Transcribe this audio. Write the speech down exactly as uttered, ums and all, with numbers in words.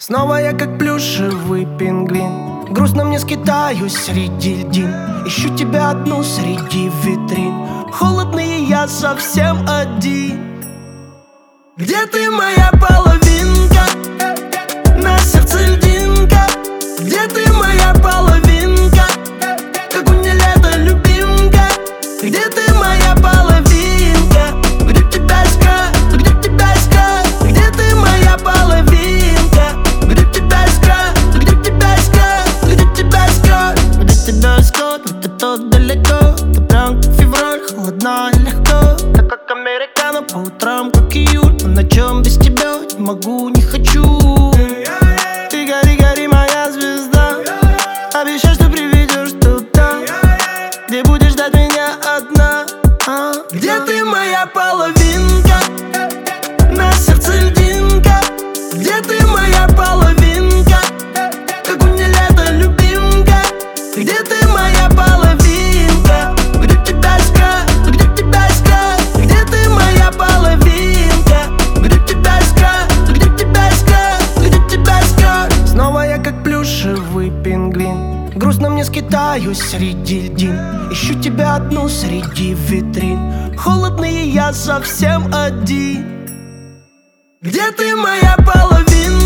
Снова я как плюшевый пингвин, грустно мне скитаюсь среди льдин. Ищу тебя одну среди витрин, холодный я совсем один. Где ты, моя половинка? На сердце льдинка. Где ты, моя половинка? Как у меня лето, любимка. Где ты, моя половинка? Где тебя искать? Где тебя искать? Где ты, моя половинка? Где тебя искать? Где тебя искать? Где тебя искать? Где тебя искать? Где-то далеко. Ты прям как февраль, холодно и легко. Так как американо по утрам, как июль. По ночам без тебя не могу, не хочу. Ты гори, гори, моя звезда. Обещай, что приведешь туда, где будешь ждать меня одна. а? Где ты, моя половинка? На сердце льдинка. Где ты, моя половинка? Как у меня лето, любимка. Где ты, моя половинка? Где тебя искать? Где тебя искать? Где ты, моя половинка? Где тебя искать? Где тебя искать? Где тебя искать? Снова я как плюшевый пингвин, грустно мне скитаюсь среди льдин. Ищу тебя одну среди витрин, холодный я совсем один. Где ты, моя половинка?